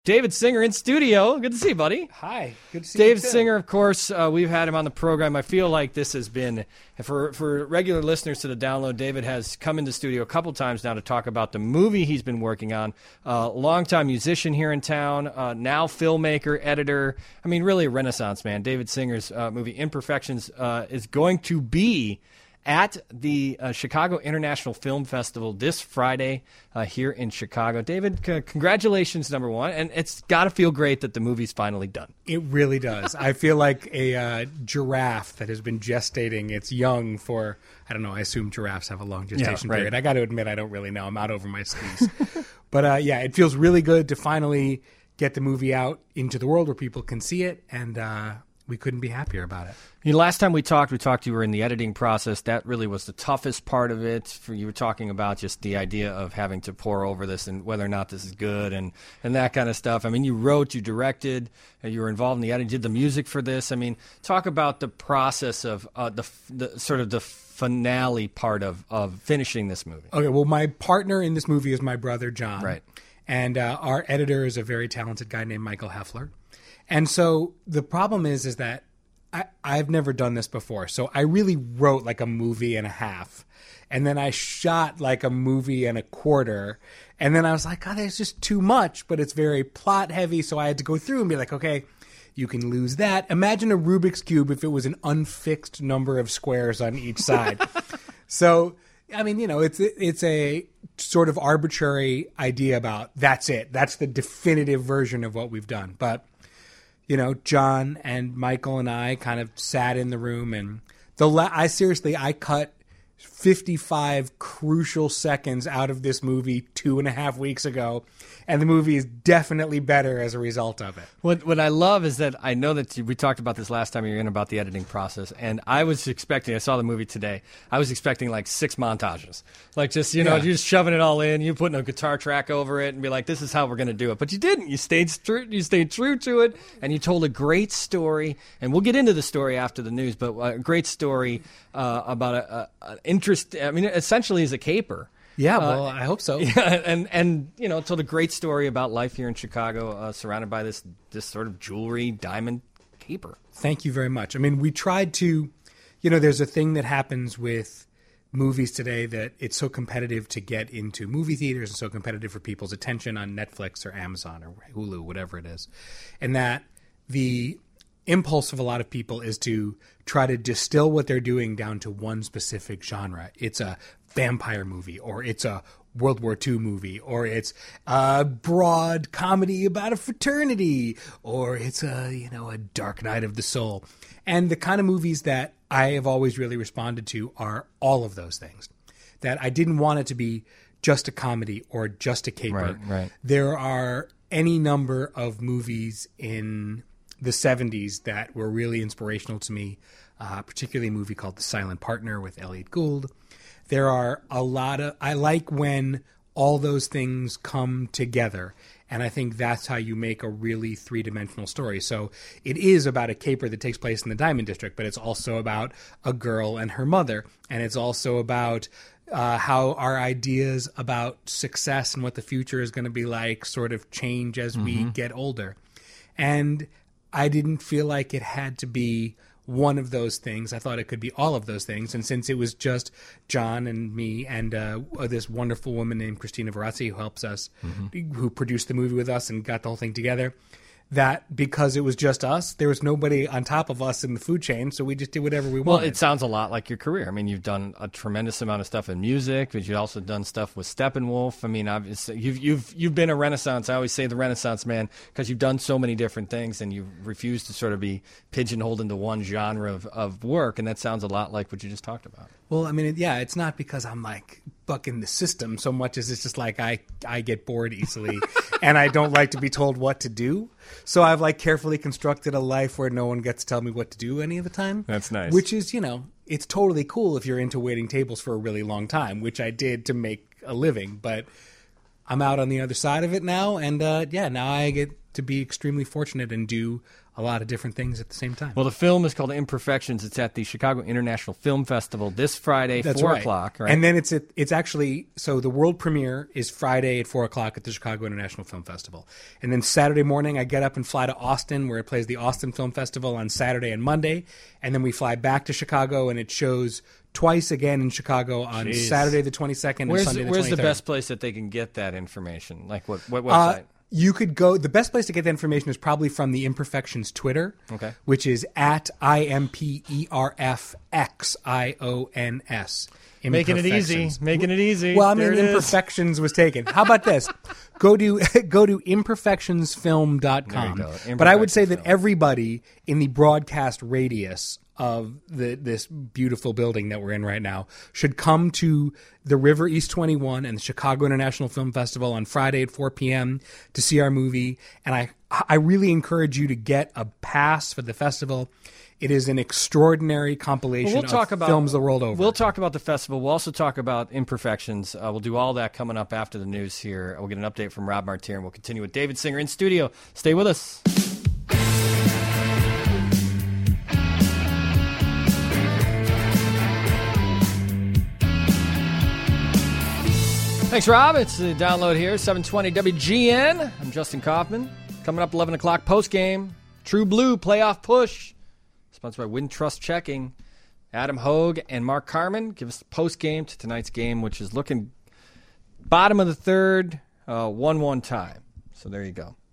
David Singer in studio. Good to see you, buddy. Hi. Good to see you, Dave too. Singer, of course, we've had him on the program. I feel like this has been, for regular listeners to the download, David has come into studio a couple times now to talk about the movie he's been working on. Longtime musician here in town, now filmmaker, editor. I mean, really a renaissance man. David Singer's movie Imperfections is going to be at the Chicago International Film Festival this Friday here in Chicago. David, congratulations, number one. And it's got to feel great that the movie's finally done. It really does. I feel like a giraffe that has been gestating its young for, I don't know, I assume giraffes have a long gestation period. I got to admit, I don't really know. I'm out over my skis. But yeah, it feels really good to finally get the movie out into the world where people can see it. And we couldn't be happier about it. You know, last time we talked, you were in the editing process. That really was the toughest part of it. You were talking about just the idea of having to pore over this and whether or not this is good and that kind of stuff. I mean, you wrote, you directed, you were involved in the editing, did the music for this. I mean, talk about the process of the sort of the finale part of finishing this movie. Okay, well, my partner in this movie is my brother, John. Right. And our editor is a very talented guy named Michael Heffler. And so the problem is that I've never done this before. So I really wrote like a movie and a half. And then I shot like a movie and a quarter. And then I was like, God, it's just too much. But it's very plot heavy. So I had to go through and be like, okay, you can lose that. Imagine a Rubik's Cube if it was an unfixed number of squares on each side. So, I mean, you know, it's a sort of arbitrary idea about that's it. That's the definitive version of what we've done. But you know, John and Michael and I kind of sat in the room, and I cut 55 crucial seconds out of this movie 2.5 weeks ago, and the movie is definitely better as a result of it. What I love is that I know that we talked about this last time you were in about the editing process, and I saw the movie today, I was expecting like 6 montages. Like just, you know, you're just shoving it all in, you putting a guitar track over it and be like, this is how we're going to do it. But you didn't. You stayed true to it, and you told a great story, and we'll get into the story after the news, but a great story about an interest. I mean, essentially is a caper. Yeah, well, I hope so. Yeah, and you know, told a great story about life here in Chicago, surrounded by this sort of jewelry diamond caper. Thank you very much. I mean, we tried to, you know, there's a thing that happens with movies today that it's so competitive to get into movie theaters and so competitive for people's attention on Netflix or Amazon or Hulu, whatever it is, and that the impulse of a lot of people is to try to distill what they're doing down to one specific genre. It's a vampire movie, or it's a World War II movie, or it's a broad comedy about a fraternity, or it's a dark night of the soul. And the kind of movies that I have always really responded to are all of those things. That I didn't want it to be just a comedy or just a caper. Right. There are any number of movies in the 70s that were really inspirational to me, particularly a movie called The Silent Partner with Elliot Gould. There are I like when all those things come together, and I think that's how you make a really three-dimensional story. So it is about a caper that takes place in the Diamond District, but it's also about a girl and her mother, and it's also about how our ideas about success and what the future is going to be like sort of change as we get older. And I didn't feel like it had to be one of those things. I thought it could be all of those things. And since it was just John and me and this wonderful woman named Christina Verazzi who helps us, who produced the movie with us and got the whole thing together, that because it was just us, there was nobody on top of us in the food chain, so we just did whatever we wanted. Well, it sounds a lot like your career. I mean, you've done a tremendous amount of stuff in music, but you've also done stuff with Steppenwolf. I mean, obviously, you've been a Renaissance. I always say the Renaissance man because you've done so many different things, and you've refused to sort of be pigeonholed into one genre of work, and that sounds a lot like what you just talked about. Well, I mean, yeah, it's not because I'm like bucking the system so much as it's just like I get bored easily and I don't like to be told what to do. So I've like carefully constructed a life where no one gets to tell me what to do any of the time. That's nice. Which is, it's totally cool if you're into waiting tables for a really long time, which I did to make a living. But I'm out on the other side of it now. And now I get to be extremely fortunate and do a lot of different things at the same time. Well, the film is called Imperfections. It's at the Chicago International Film Festival this Friday, That's 4 right. o'clock. Right? And then it's actually, so the world premiere is Friday at 4 o'clock at the Chicago International Film Festival. And then Saturday morning, I get up and fly to Austin, where it plays the Austin Film Festival on Saturday and Monday. And then we fly back to Chicago, and it shows twice again in Chicago on Saturday the 22nd and Sunday the 23rd. Where's the best place that they can get that information? Like what website? You could go. The best place to get the information is probably from the Imperfections Twitter, which is at IMPERFXIONS. Making it easy. Making it easy. Well, I mean, Imperfections was taken. How about this? Go to imperfectionsfilm.com. But I would say that everybody in the broadcast radius of this beautiful building that we're in right now should come to the River East 21 and the Chicago International Film Festival on Friday at 4 p.m. to see our movie. And I really encourage you to get a pass for the festival. It is an extraordinary compilation of films the world over. We'll talk about the festival. We'll also talk about Imperfections. We'll do all that coming up after the news here. We'll get an update from Rob Martier, and we'll continue with David Singer in studio. Stay with us. Thanks, Rob. It's the download here, 720 WGN. I'm Justin Kaufman. Coming up 11 o'clock post-game. True Blue playoff push. Sponsored by Wintrust Checking. Adam Hogue and Mark Carman give us the post-game to tonight's game, which is looking bottom of the third, 1-1 tie. So there you go.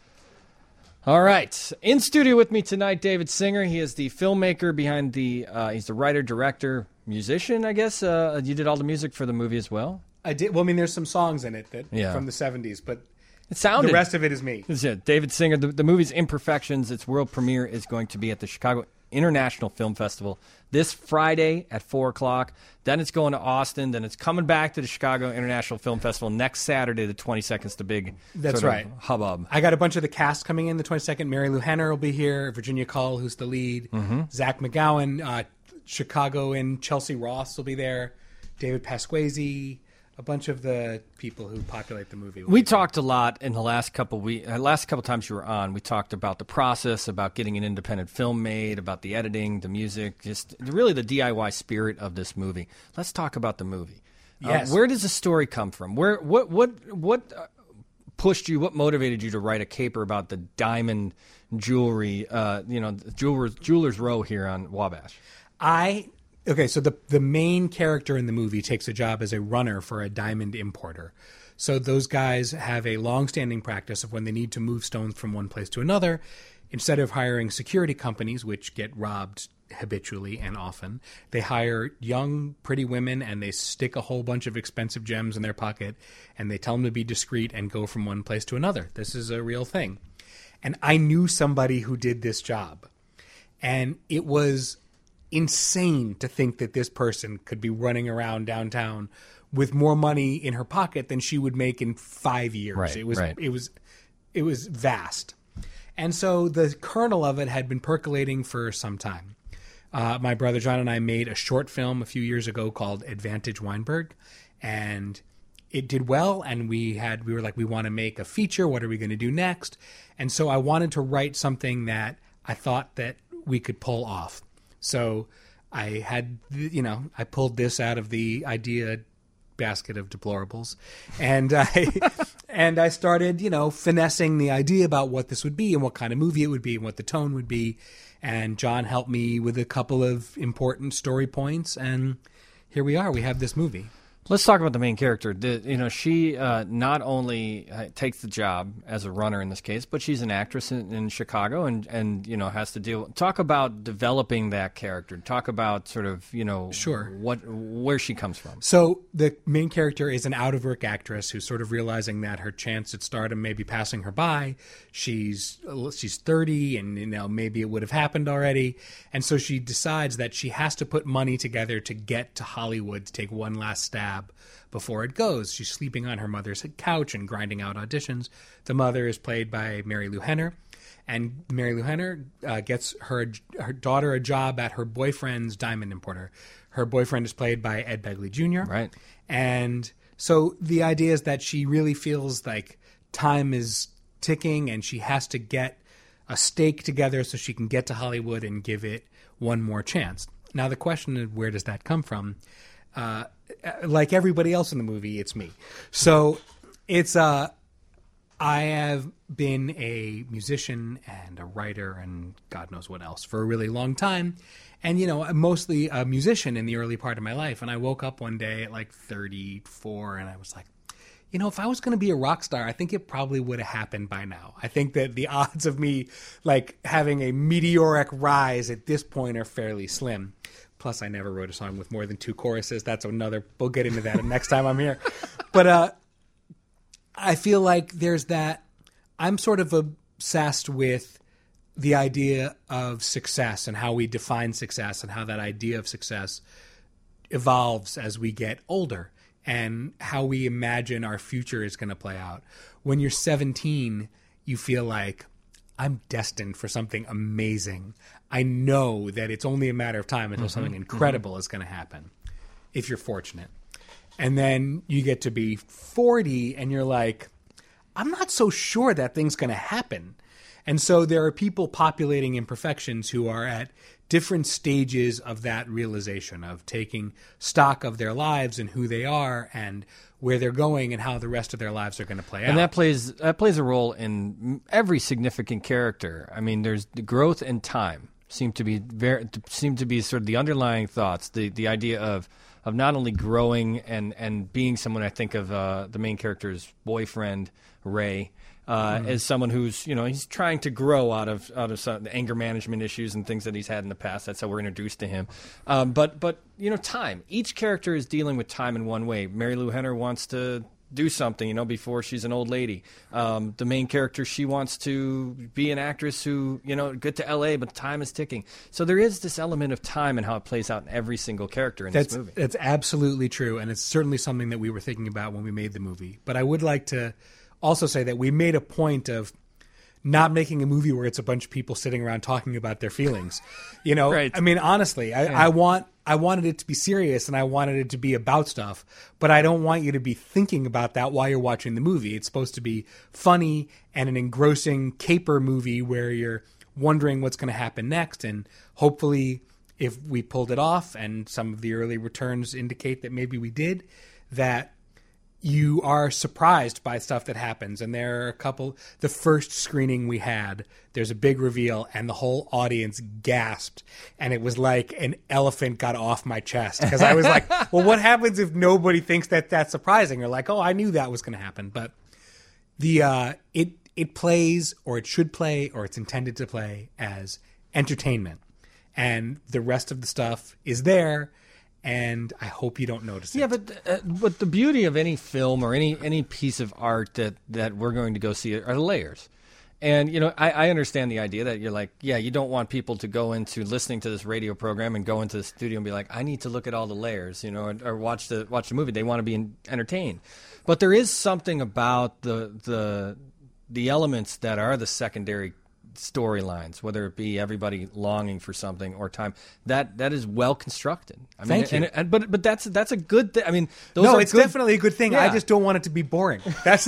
All right. In studio with me tonight, David Singer. He is the filmmaker behind he's the writer, director, musician, I guess. You did all the music for the movie as well? I did. Well, I mean, there's some songs in it from the 70s, but the rest of it is me. This is it. David Singer. The movie's Imperfections. Its world premiere is going to be at the Chicago International Film Festival this Friday at 4 o'clock. Then it's going to Austin. Then it's coming back to the Chicago International Film Festival next Saturday, the 22nd. It's the big hubbub. I got a bunch of the cast coming in the 22nd. Mary Lou Henner will be here. Virginia Cull, who's the lead. Zach McGowan. Chicago and Chelsea Ross will be there. David Pasquesi. A bunch of the people who populate the movie. We talked a lot in the last couple times you were on. We talked about the process, about getting an independent film made, about the editing, the music, just really the DIY spirit of this movie. Let's talk about the movie. Yes. Where does the story come from? What pushed you? What motivated you to write a caper about the diamond jewelry? Jewelers Row here on Wabash. Okay, so the main character in the movie takes a job as a runner for a diamond importer. So those guys have a long-standing practice of when they need to move stones from one place to another, instead of hiring security companies, which get robbed habitually and often, they hire young, pretty women, and they stick a whole bunch of expensive gems in their pocket, and they tell them to be discreet and go from one place to another. This is a real thing. And I knew somebody who did this job. And it was insane to think that this person could be running around downtown with more money in her pocket than she would make in 5 years. Right, it was vast. And so the kernel of it had been percolating for some time. My brother John and I made a short film a few years ago called Advantage Weinberg, and it did well, and we were like, we want to make a feature. What are we going to do next? And so I wanted to write something that I thought that we could pull off. So I had, I pulled this out of the idea basket of deplorables, and I started, finessing the idea about what this would be and what kind of movie it would be and what the tone would be. And John helped me with a couple of important story points, and here we are. We have this movie. Let's talk about the main character. She not only takes the job as a runner in this case, but she's an actress in Chicago, and has to deal. Talk about developing that character. Talk about sort of Sure. where she comes from. So the main character is an out of work actress who's sort of realizing that her chance at stardom may be passing her by. She's 30, and maybe it would have happened already, and so she decides that she has to put money together to get to Hollywood to take one last stab before it goes. She's sleeping on her mother's couch and grinding out auditions. The mother is played by Mary Lou Henner, and Mary Lou Henner gets her daughter a job at her boyfriend's diamond importer. Her boyfriend is played by Ed Begley Jr. Right. And so the idea is that she really feels like time is ticking, and she has to get a stake together so she can get to Hollywood and give it one more chance. Now, the question is, where does that come from? Like everybody else in the movie, it's me. So it's I have been a musician and a writer and God knows what else for a really long time. And, you know, I'm mostly a musician in the early part of my life. And I woke up one day at like 34 and I was like, you know, if I was going to be a rock star, I think it probably would have happened by now. I think that the odds of me like having a meteoric rise at this point are fairly slim. Plus, I never wrote a song with more than 2 choruses. That's another, we'll get into that next time I'm here. But I feel like there's that, I'm sort of obsessed with the idea of success and how we define success and how that idea of success evolves as we get older, and how we imagine our future is going to play out. When you're 17, you feel like, I'm destined for something amazing. I know that it's only a matter of time until something incredible is going to happen, if you're fortunate. And then you get to be 40 and you're like, I'm not so sure that thing's going to happen. And so there are people populating Imperfections who are at different stages of that realization, of taking stock of their lives and who they are and where they're going and how the rest of their lives are going to play out. And that plays a role in every significant character. I mean, there's the growth and time seem to be sort of the underlying thoughts. The idea of not only growing and being someone. I think of the main character's boyfriend, Ray. As someone who's, you know, he's trying to grow out of some of the anger management issues and things that he's had in the past. That's how we're introduced to him. But you know, time. Each character is dealing with time in one way. Mary Lou Henner wants to do something, you know, before she's an old lady. The main character, she wants to be an actress who, you know, get to L.A., but time is ticking. So there is this element of time and how it plays out in every single character in this movie. That's absolutely true, and it's certainly something that we were thinking about when we made the movie. But I would like to also say that we made a point of not making a movie where it's a bunch of people sitting around talking about their feelings. You know, Right. I mean, honestly, I wanted it to be serious and I wanted it to be about stuff, but I don't want you to be thinking about that while you're watching the movie. It's supposed to be funny and an engrossing caper movie where you're wondering what's going to happen next. And hopefully, if we pulled it off, and some of the early returns indicate that maybe we did, that you are surprised by stuff that happens. And there are a couple, the first screening we had, there's a big reveal and the whole audience gasped. And it was like an elephant got off my chest. Because I was like, well, what happens if nobody thinks that that's surprising? Or like, oh, I knew that was going to happen. But it plays, or it should play, or it's intended to play as entertainment. And the rest of the stuff is there. And I hope you don't notice it. Yeah, but the beauty of any film or any piece of art that we're going to go see are the layers. And, you know, I understand the idea that you're like, yeah, you don't want people to go into listening to this radio program and go into the studio and be like, I need to look at all the layers, you know, or watch the movie. They want to be entertained. But there is something about the elements that are the secondary storylines, whether it be everybody longing for something or time, that is well constructed. I mean, Thank you. But that's a good thing. I mean, it's definitely a good thing. Yeah. I just don't want it to be boring. That's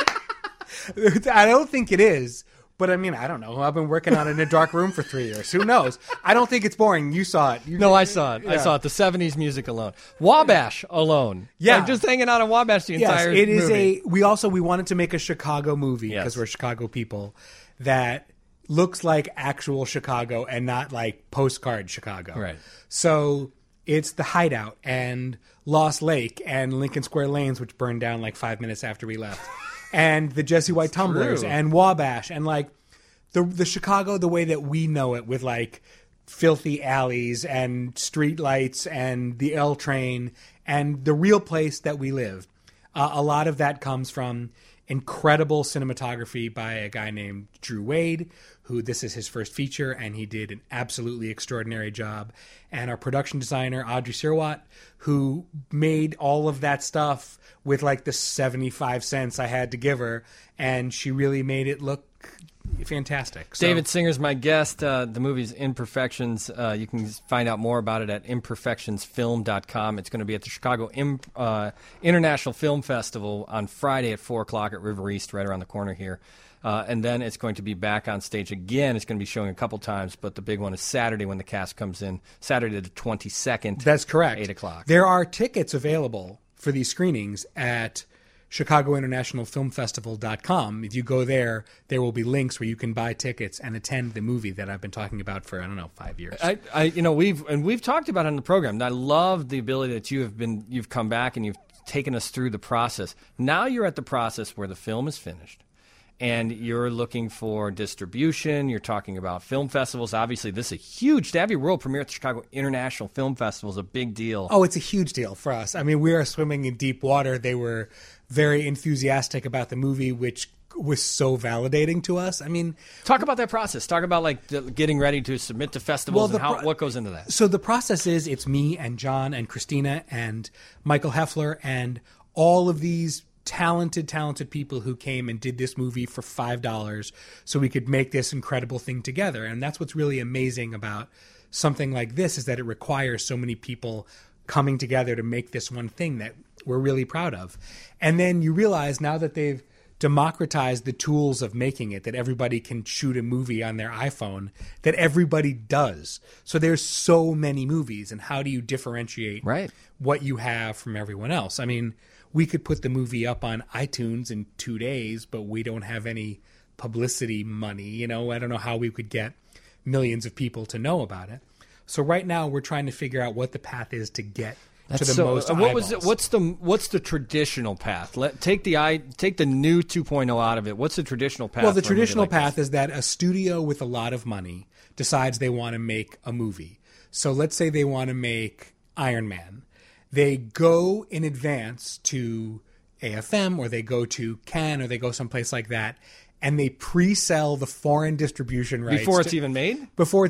I don't think it is. But I mean, I don't know. I've been working on it in a dark room for 3 years. Who knows? I don't think it's boring. You saw it. No, I saw it. Yeah. I saw it. The 70s music alone. Wabash alone. Yeah. Like just hanging out on Wabash the entire it is movie. We wanted to make a Chicago movie because Yes. we're Chicago people that looks like actual Chicago and not like postcard Chicago. Right. So it's the Hideout and Lost Lake and Lincoln Square Lanes, which burned down like 5 minutes after we left. And the Jesse White Tumblers true. and Wabash and like the Chicago the way that we know it, with like filthy alleys and street lights and the L train and the real place that we live. A lot of that comes from incredible cinematography by a guy named Drew Wade, who this is his first feature, and he did an absolutely extraordinary job. And our production designer, Audrey Sirwat, who made all of that stuff with like the 75 cents I had to give her, and she really made it look fantastic. So, David Singer's my guest. The movie's Imperfections. You can find out more about it at imperfectionsfilm.com. It's going to be at the Chicago International Film Festival on Friday at 4 o'clock at River East, right around the corner here. And then it's going to be back on stage again. It's going to be showing a couple times, but the big one is Saturday when the cast comes in, Saturday the 22nd. That's correct. 8 o'clock. There are tickets available for these screenings at ChicagoInternationalFilmFestival.com. If you go there, there will be links where you can buy tickets and attend the movie that I've been talking about for, 5 years. We've talked about it on the program. And I love the ability that you've come back and you've taken us through the process. Now you're at the process where the film is finished. And you're looking for distribution. You're talking about film festivals. Obviously, this is a huge. To have your world premiere at the Chicago International Film Festival is a big deal. Oh, it's a huge deal for us. I mean, we are swimming in deep water. They were very enthusiastic about the movie, which was so validating to us. I mean, talk about that process. Talk about getting ready to submit to festivals and what goes into that. So the process is it's me and John and Christina and Michael Heffler and all of these talented people who came and did this movie for $5 so we could make this incredible thing together. And that's what's really amazing about something like this, is that it requires so many people coming together to make this one thing that we're really proud of. And then you realize now that they've democratized the tools of making it, that everybody can shoot a movie on their iPhone, that everybody does. So there's so many movies, and how do you differentiate what you have from everyone else? I mean, we could put the movie up on iTunes in 2 days, but we don't have any publicity money. I don't know how we could get millions of people to know about it. So right now we're trying to figure out what the path is to get to the most eyeballs. What's the traditional path? Take the new 2.0 out of it. What's the traditional path? Well, the traditional path is that a studio with a lot of money decides they want to make a movie. So let's say they want to make Iron Man. They go in advance to AFM, or they go to Cannes, or they go someplace like that, and they pre-sell the foreign distribution rights before it's even made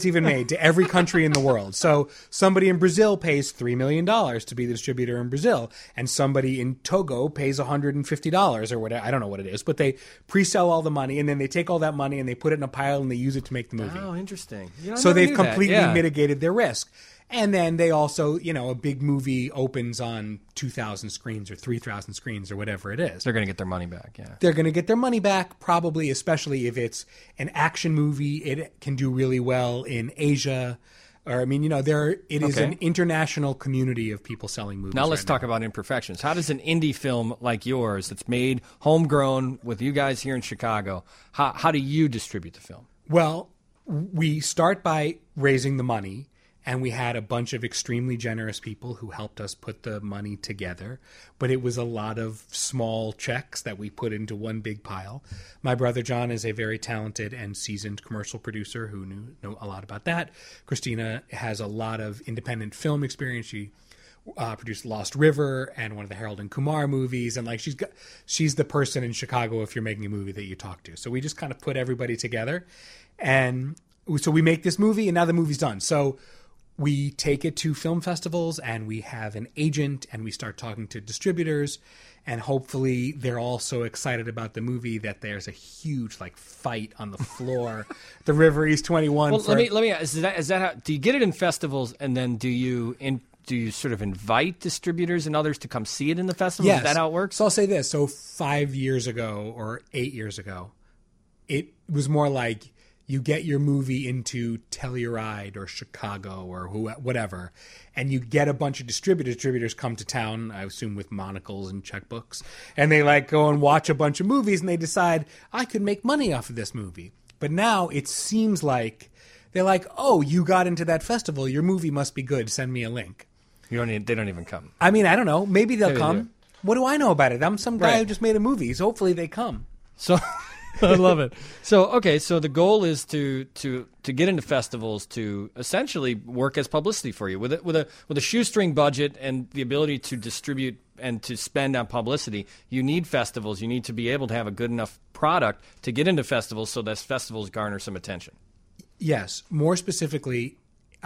to every country in the world. So somebody in Brazil pays $3 million to be the distributor in Brazil, and somebody in Togo pays $150 or whatever. I don't know what it is, but they pre-sell all the money, and then they take all that money and they put it in a pile and they use it to make the movie. Oh, interesting. So they've completely mitigated their risk. And then they also, a big movie opens on 2,000 screens or 3,000 screens or whatever it is. They're going to get their money back, yeah. They're going to get their money back, probably, especially if it's an action movie. It can do really well in Asia. Or, it is an international community of people selling movies. Now let's talk about imperfections. How does an indie film like yours, that's made homegrown with you guys here in Chicago, how do you distribute the film? Well, we start by raising the money. And we had a bunch of extremely generous people who helped us put the money together. But it was a lot of small checks that we put into one big pile. My brother John is a very talented and seasoned commercial producer who knew a lot about that. Christina has a lot of independent film experience. She produced Lost River and one of the Harold and Kumar movies. And she's the person in Chicago, if you're making a movie, that you talk to. So we just kind of put everybody together. And so we make this movie, and now the movie's done. So we take it to film festivals, and we have an agent, and we start talking to distributors, and hopefully they're all so excited about the movie that there's a huge fight on the floor. The River East 21. Well, let me ask, is that how, do you get it in festivals, and then do you sort of invite distributors and others to come see it in the festival? Yes. Is that how it works? So I'll say this. So 5 years ago or 8 years ago, it was more like you get your movie into Telluride or Chicago or whatever, and you get a bunch of distributors. Distributors come to town, I assume with monocles and checkbooks, and they go and watch a bunch of movies, and they decide, I could make money off of this movie. But now it seems like they're like, oh, you got into that festival, your movie must be good, send me a link. They don't even come. I mean, I don't know. Maybe they'll come. Do. What do I know about it? I'm some guy who just made a movie, so hopefully they come. So I love it. So the goal is to get into festivals, to essentially work as publicity for you with a shoestring budget and the ability to distribute and to spend on publicity. You need festivals. You need to be able to have a good enough product to get into festivals, so that festivals garner some attention. Yes. More specifically,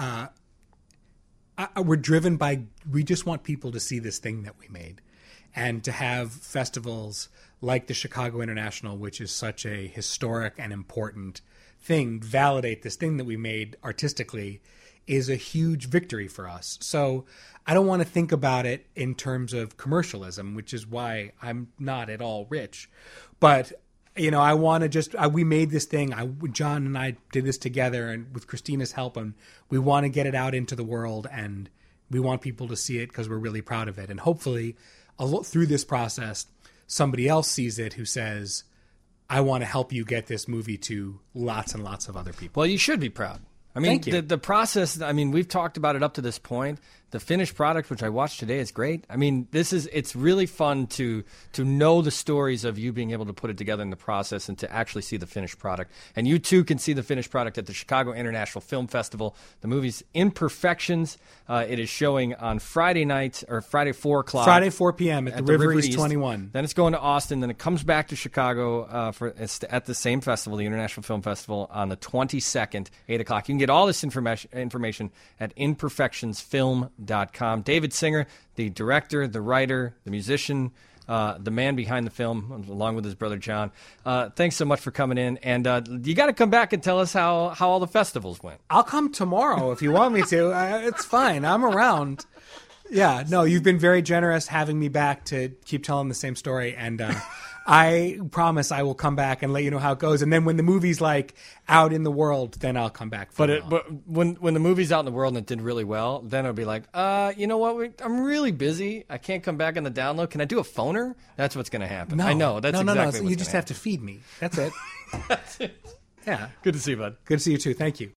we're driven by, we just want people to see this thing that we made, and to have festivals like the Chicago International, which is such a historic and important thing, validate this thing that we made artistically, is a huge victory for us. So I don't want to think about it in terms of commercialism, which is why I'm not at all rich. But I want to just, we made this thing. John and I did this together, and with Christina's help, and we want to get it out into the world, and we want people to see it because we're really proud of it. And hopefully, through this process, somebody else sees it who says, I want to help you get this movie to lots and lots of other people. Well, you should be proud. I mean, the process, I mean, we've talked about it up to this point. The finished product, which I watched today, is great. I mean, it's really fun to know the stories of you being able to put it together in the process and to actually see the finished product. And you too can see the finished product at the Chicago International Film Festival. The movie's Imperfections. It is showing on Friday night, or Friday 4 o'clock. Friday 4 p.m. at the River East 21. Then it's going to Austin. Then it comes back to Chicago at the same festival, the International Film Festival, on the 22nd, 8 o'clock. You can get all this information at imperfectionsfilm.com. David Singer, the director, the writer, the musician, the man behind the film, along with his brother John. Thanks so much for coming in. And you got to come back and tell us how all the festivals went. I'll come tomorrow if you want me to. It's fine. I'm around. Yeah, no, you've been very generous having me back to keep telling the same story. And I promise I will come back and let you know how it goes. And then when the movie's like out in the world, then I'll come back. But when the movie's out in the world and it did really well, then it'll be like, you know what? I'm really busy. I can't come back on the download. Can I do a phoner? That's what's going to happen. No, I know. That's no. exactly So you just have to feed me. That's it. That's it. Yeah. Good to see you, bud. Good to see you too. Thank you.